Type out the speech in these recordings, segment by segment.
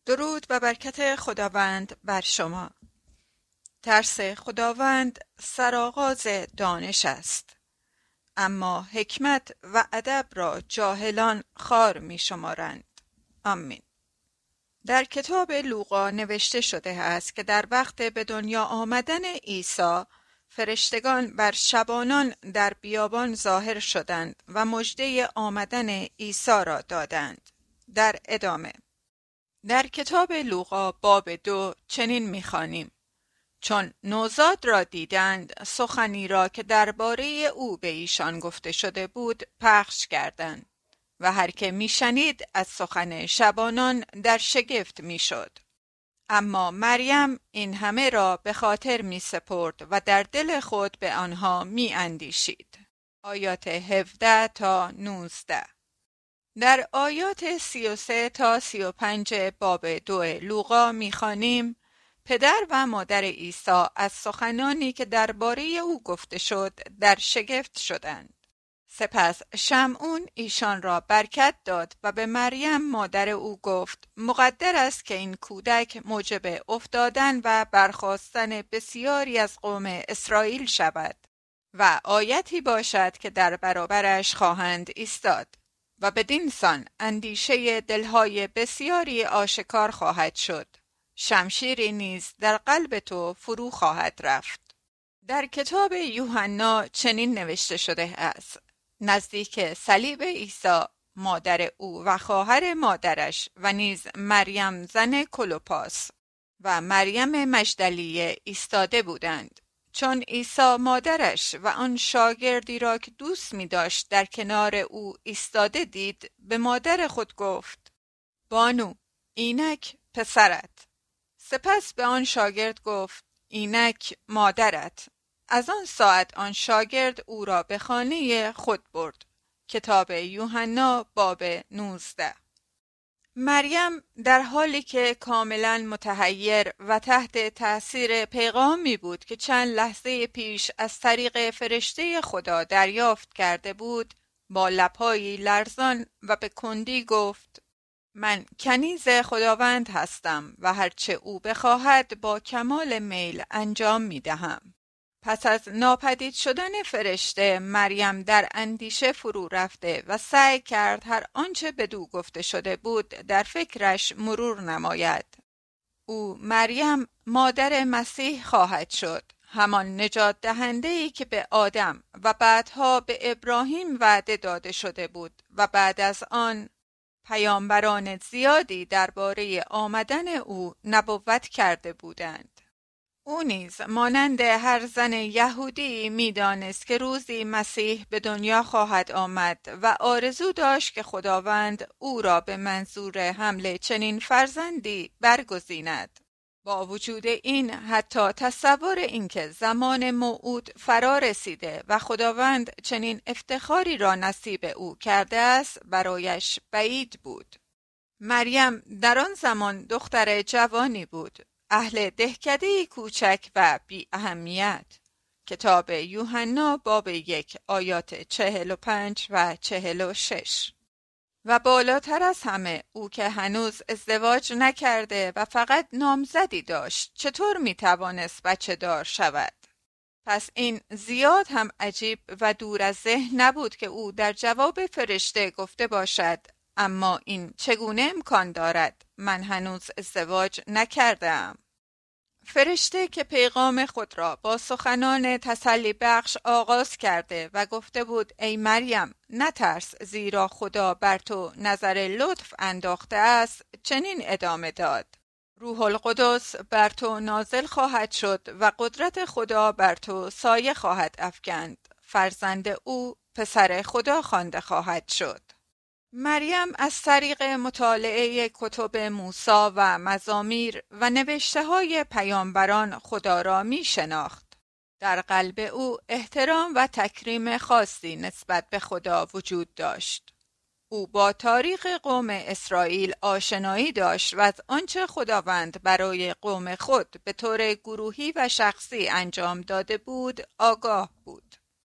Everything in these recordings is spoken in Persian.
درود و برکت خداوند بر شما. ترس خداوند سرآغاز دانش است، اما حکمت و ادب را جاهلان خوار می شمارند. آمین. در کتاب لوقا نوشته شده است که در وقت به دنیا آمدن عیسی، فرشتگان بر شبانان در بیابان ظاهر شدند و مژده آمدن عیسی را دادند. در ادامه در کتاب لوقا باب 2 چنین می‌خوانیم: چون نوزاد را دیدند، سخنی را که درباره او به ایشان گفته شده بود پخش کردند و هر که میشنید از سخن شبانان در شگفت میشد. اما مریم این همه را به خاطر می سپرد و در دل خود به آنها می اندیشید. آیات 17 تا 19. در آیات 33 تا 35 باب 2 لوقا می‌خوانیم: پدر و مادر عیسی از سخنانی که درباره او گفته شد در شگفت شدند. سپس شمعون ایشان را برکت داد و به مریم مادر او گفت: مقدر است که این کودک موجب افتادن و برخاستن بسیاری از قوم اسرائیل شود و آیتی باشد که در برابرش خواهند ایستاد و بدین سان اندیشه دلهای بسیاری آشکار خواهد شد. شمشیری نیز در قلب تو فرو خواهد رفت. در کتاب یوحنا چنین نوشته شده است: نزدیک صلیب عیسی مادر او و خواهر مادرش و نیز مریم زن کلوپاس و مریم مجدلیه ایستاده بودند. چون عیسی مادرش و آن شاگردی را که دوست می داشت در کنار او ایستاده دید، به مادر خود گفت: بانو، اینک پسرت. سپس به آن شاگرد گفت: اینک مادرت. از آن ساعت آن شاگرد او را به خانه خود برد. کتاب یوحنا باب 19. مریم در حالی که کاملا متحیر و تحت تأثیر پیغامی بود که چند لحظه پیش از طریق فرشته خدا دریافت کرده بود، با لب‌هایی لرزان و به کندی گفت: من کنیز خداوند هستم و هرچه او بخواهد با کمال میل انجام می دهم. پس از ناپدید شدن فرشته، مریم در اندیشه فرو رفته و سعی کرد هر آنچه بدو گفته شده بود در فکرش مرور نماید. او مریم مادر مسیح خواهد شد، همان نجات دهنده‌ای که به آدم و بعدها به ابراهیم وعده داده شده بود و بعد از آن پیامبران زیادی درباره آمدن او نبوت کرده بودند. او نیز مانند هر زن یهودی می‌دانست که روزی مسیح به دنیا خواهد آمد و آرزو داشت که خداوند او را به منظور حمل چنین فرزندی برگزیند. با وجود این، حتی تصور اینکه زمان موعود فرا رسیده و خداوند چنین افتخاری را نصیب او کرده است برایش بعید بود. مریم در آن زمان دختر جوانی بود، اهل دهکده‌ای کوچک و بی اهمیت. کتاب یوحنا باب 1 آیات 45 و 46. و بالاتر از همه، او که هنوز ازدواج نکرده و فقط نامزدی داشت چطور میتوانست بچه دار شود؟ پس این زیاد هم عجیب و دور از ذهن نبود که او در جواب فرشته گفته باشد: اما این چگونه امکان دارد؟ من هنوز ازدواج نکردم. فرشته که پیغام خود را با سخنان تسلی بخش آغاز کرده و گفته بود: ای مریم، نترس، زیرا خدا بر تو نظر لطف انداخته است، چنین ادامه داد: روح القدس بر تو نازل خواهد شد و قدرت خدا بر تو سایه خواهد افکند. فرزند او پسر خدا خوانده خواهد شد. مریم از طریق مطالعه کتب موسی و مزامیر و نوشته‌های پیامبران خدا را می شناخت. در قلب او احترام و تکریم خاصی نسبت به خدا وجود داشت. او با تاریخ قوم اسرائیل آشنایی داشت و از آنچه خداوند برای قوم خود به طور گروهی و شخصی انجام داده بود آگاه بود.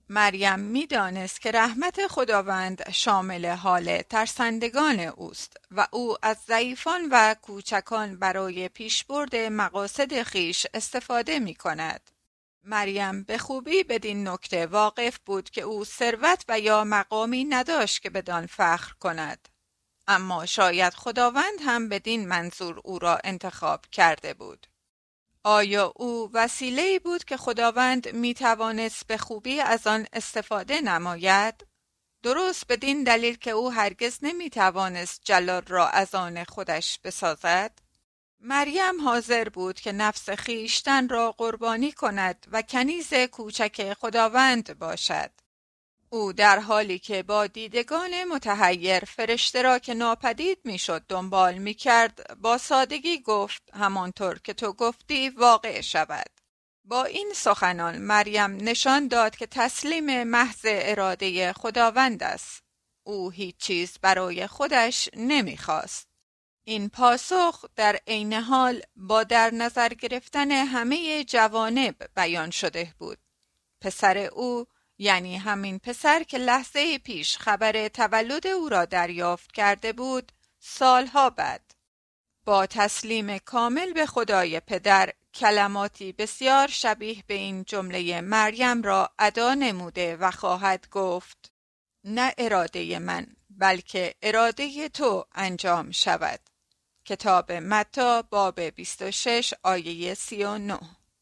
مریم می‌دانست که رحمت خداوند شامل حال ترسندگان اوست و او از ضعیفان و کوچکان برای پیشبرد مقاصد خیش استفاده می‌کند. مریم به خوبی بدین نکته واقف بود که او ثروت و یا مقامی نداشت که بدان فخر کند. اما شاید خداوند هم بدین منظور او را انتخاب کرده بود. آیا او وسیله‌ای بود که خداوند می توانست به خوبی از آن استفاده نماید؟ درست بدین دلیل که او هرگز نمی توانست جلال را از آن خودش بسازد؟ مریم حاضر بود که نفس خیشتن را قربانی کند و کنیز کوچک خداوند باشد. او در حالی که با دیدگان متحیر فرشته را که ناپدید میشد دنبال میکرد، با سادگی گفت همانطور که تو گفتی واقع شود. با این سخنان مریم نشان داد که تسلیم محض اراده خداوند است. او هیچ چیز برای خودش نمیخواست. این پاسخ در عین حال با در نظر گرفتن همه جوانب بیان شده بود. پسر او، یعنی همین پسر که لحظه پیش خبر تولد او را دریافت کرده بود، سالها بعد با تسلیم کامل به خدای پدر کلماتی بسیار شبیه به این جمله مریم را ادا نموده و خواهد گفت: نه اراده من بلکه اراده تو انجام شود. کتاب متی باب 26 آیه 39.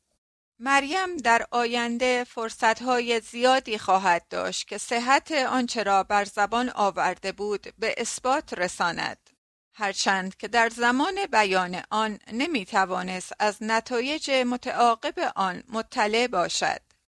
مریم در آینده فرصتهای زیادی خواهد داشت که صحت آنچه را بر زبان آورده بود به اثبات رساند، هرچند که در زمان بیان آن نمیتوانست از نتایج متعاقب آن مطلع باشد.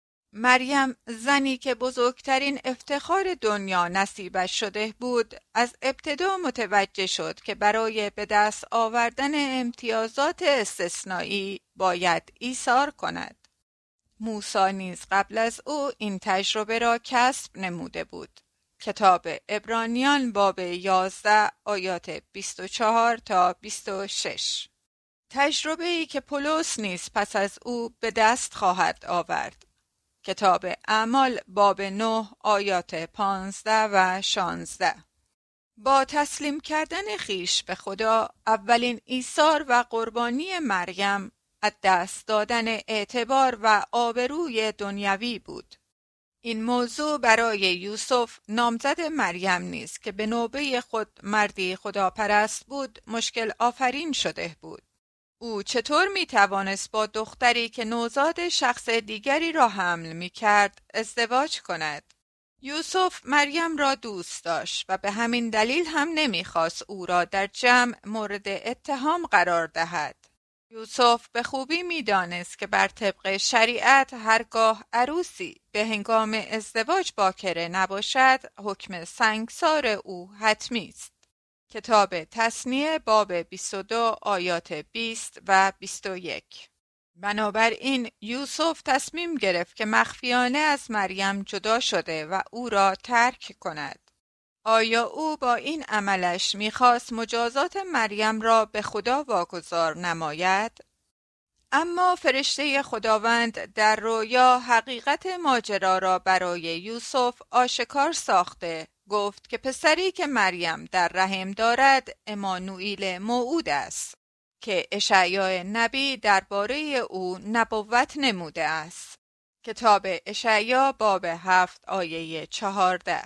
مریم، زنی که بزرگترین افتخار دنیا نصیبش شده بود، از ابتدا متوجه شد که برای به دست آوردن امتیازات استثنایی باید ایثار کند. موسی نیز قبل از او این تجربه را کسب نموده بود. کتاب عبرانیان باب 11 آیات 24 تا 26. تجربه‌ای که پولس نیز پس از او به دست خواهد آورد. کتاب اعمال باب 9 آیات 15 و 16. با تسلیم کردن خیش به خدا، اولین ایثار و قربانی مریم از دست دادن اعتبار و آبروی دنیوی بود. این موضوع برای یوسف نامزد مریم نیز که به نوبه خود مردی خداپرست بود مشکل آفرین شده بود. او چطور می توانست با دختری که نوزاد شخص دیگری را حمل می کرد ازدواج کند؟ یوسف مریم را دوست داشت و به همین دلیل هم نمی خواست او را در جمع مورد اتهام قرار دهد. یوسف به خوبی می دانست که بر طبق شریعت هرگاه عروسی به هنگام ازدواج باکره نباشد، حکم سنگسار او حتمی است. کتاب تثنیه باب 22 آیات 20 و 21. بنابراین یوسف تصمیم گرفت که مخفیانه از مریم جدا شده و او را ترک کند. آیا او با این عملش می‌خواست مجازات مریم را به خدا واگذار نماید؟ اما فرشته خداوند در رویا حقیقت ماجرا را برای یوسف آشکار ساخته گفت که پسری که مریم در رحم دارد امانوئیل موعود است که اشعیا نبی درباره او نبوت نموده است. کتاب اشعیا باب 7 آیه 14.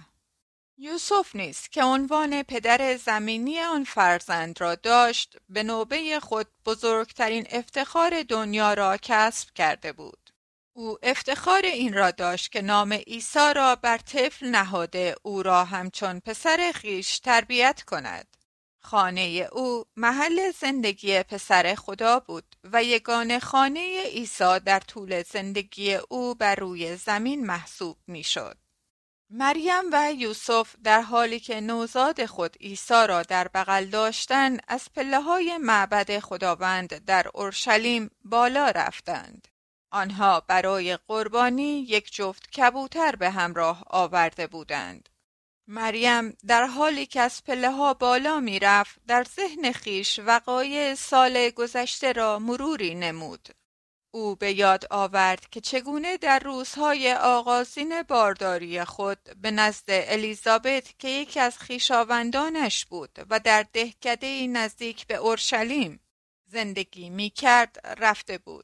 یوسف نیز که عنوان پدر زمینی آن فرزند را داشت، به نوبه خود بزرگترین افتخار دنیا را کسب کرده بود. او افتخار این را داشت که نام عیسی را بر طفل نهاده او را همچون پسر خیش تربیت کند. خانه او محل زندگی پسر خدا بود و یگانه خانه عیسی در طول زندگی او بر روی زمین محسوب میشد. مریم و یوسف در حالی که نوزاد خود عیسی را در بغل داشتند، از پله‌های معبد خداوند در اورشلیم بالا رفتند. آنها برای قربانی یک جفت کبوتر به همراه آورده بودند. مریم در حالی که از پله‌ها بالا می رفت، در ذهن خیش وقایع سال گذشته را مروری نمود. او به یاد آورد که چگونه در روزهای آغازین بارداری خود به نزد الیزابت که یکی از خویشاوندانش بود و در دهکده‌ای نزدیک به اورشلیم زندگی می‌کرد رفته بود.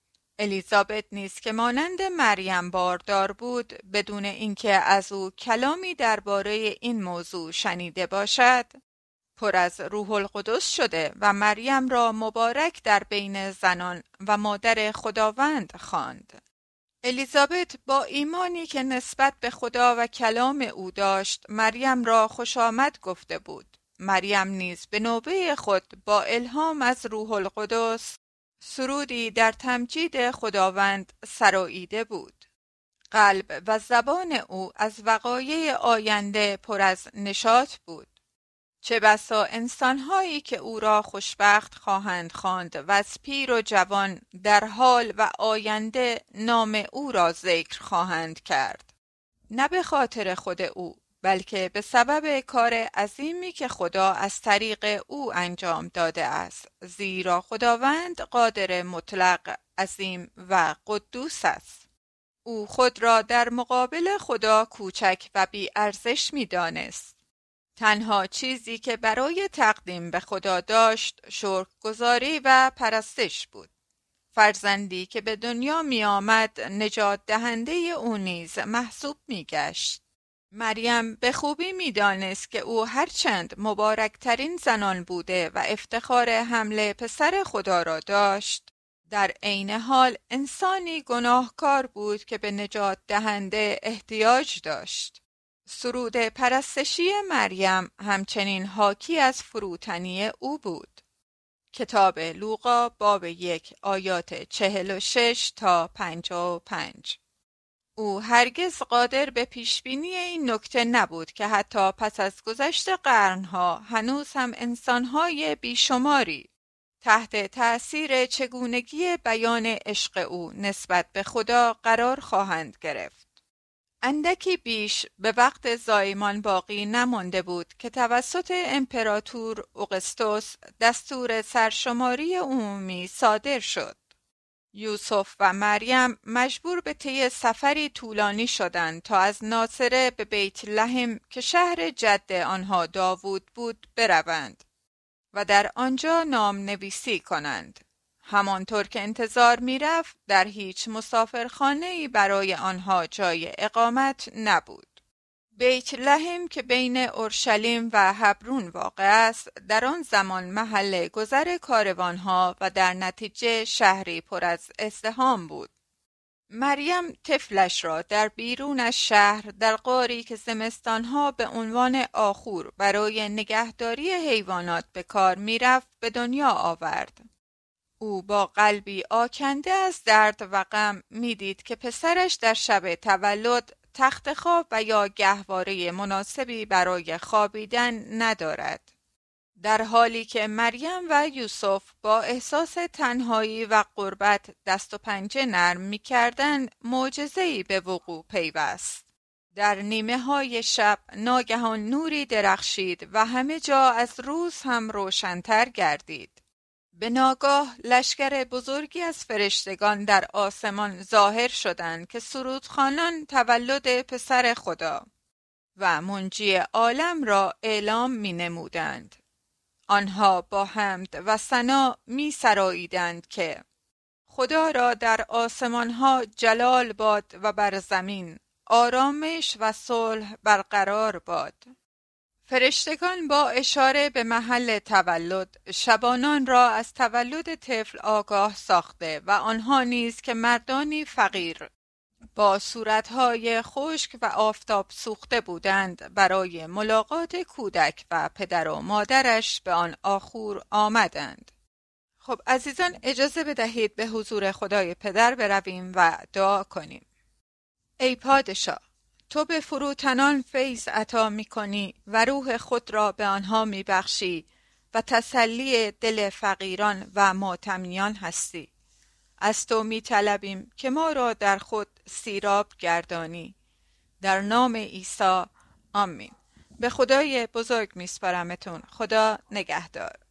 الیزابت نیز که مانند مریم باردار بود، بدون اینکه از او کلامی درباره این موضوع شنیده باشد، پر از روح القدس شده و مریم را مبارک در بین زنان و مادر خداوند خواند. الیزابت با ایمانی که نسبت به خدا و کلام او داشت، مریم را خوش آمد گفته بود. مریم نیز به نوبه خود با الهام از روح القدس سرودی در تمجید خداوند سراییده بود. قلب و زبان او از وقایع آینده پر از نشاط بود. چه بسا انسان‌هایی که او را خوشبخت خواهند خواند و از پیر و جوان در حال و آینده نام او را ذکر خواهند کرد. نه به خاطر خود او، بلکه به سبب کار عظیمی که خدا از طریق او انجام داده است، زیرا خداوند قادر مطلق، عظیم و قدوس است. او خود را در مقابل خدا کوچک و بی ارزش می دانست. تنها چیزی که برای تقدیم به خدا داشت شکرگزاری و پرستش بود. فرزندی که به دنیا می آمد نجات دهنده او نیز محسوب می گشت. مریم به خوبی می دانست که او هرچند مبارکترین زنان بوده و افتخار حمل پسر خدا را داشت، در عین حال انسانی گناهکار بود که به نجات دهنده احتیاج داشت. سرود پرستشی مریم همچنین حاکی از فروتنی او بود. کتاب لوقا باب 1 آیات 46 تا 55. او هرگز قادر به پیشبینی این نکته نبود که حتی پس از گذشت قرنها هنوز هم انسانهای بیشماری تحت تأثیر چگونگی بیان عشق او نسبت به خدا قرار خواهند گرفت. اندکی بیش به وقت زایمان باقی نمانده بود که توسط امپراتور اوگوستوس دستور سرشماری عمومی صادر شد. یوسف و مریم مجبور به طی سفری طولانی شدند تا از ناصره به بیت لحم که شهر جد آنها داوود بود بروند و در آنجا نام نویسی کنند. همانطور که انتظار می‌رفت در هیچ مسافرخانه‌ای برای آنها جای اقامت نبود. بیت لحم که بین اورشلیم و هبرون واقع است، در آن زمان محل گذر کاروانها و در نتیجه شهری پر از ازدحام بود. مریم طفلش را در بیرون از شهر در غاری که زمستانها به عنوان آخور برای نگهداری حیوانات به کار می‌رفت به دنیا آورد. او با قلبی آکنده از درد و غم می‌دید که پسرش در شب تولد تخت خواب و یا گهواره مناسبی برای خوابیدن ندارد. در حالی که مریم و یوسف با احساس تنهایی و غربت دست و پنجه نرم می‌کردند، معجزه‌ای به وقوع پیوست. در نیمه‌های شب ناگهان نوری درخشید و همه جا از روز هم روشن‌تر گردید. به ناگاه لشکر بزرگی از فرشتگان در آسمان ظاهر شدند که سرودخوانان تولد پسر خدا و منجی عالم را اعلام می‌نمودند. آنها با حمد و ثنا می‌سراییدند که خدا را در آسمان‌ها جلال باد و بر زمین آرامش و صلح برقرار باد. فرشتگان با اشاره به محل تولد شبانان را از تولد طفل آگاه ساخته و آنها نیز که مردانی فقیر با صورتهای خشک و آفتاب سوخته بودند برای ملاقات کودک و پدر و مادرش به آن آخور آمدند. خب عزیزان، اجازه بدهید به حضور خدای پدر برویم و دعا کنیم. ای پادشاه، تو به فروتنان فیض عطا می کنی و روح خود را به آنها می بخشی و تسلی دل فقیران و ماتمیان هستی. از تو می طلبیم که ما را در خود سیراب گردانی. در نام عیسی آمین. به خدای بزرگ می سپارمتون. خدا نگهدار.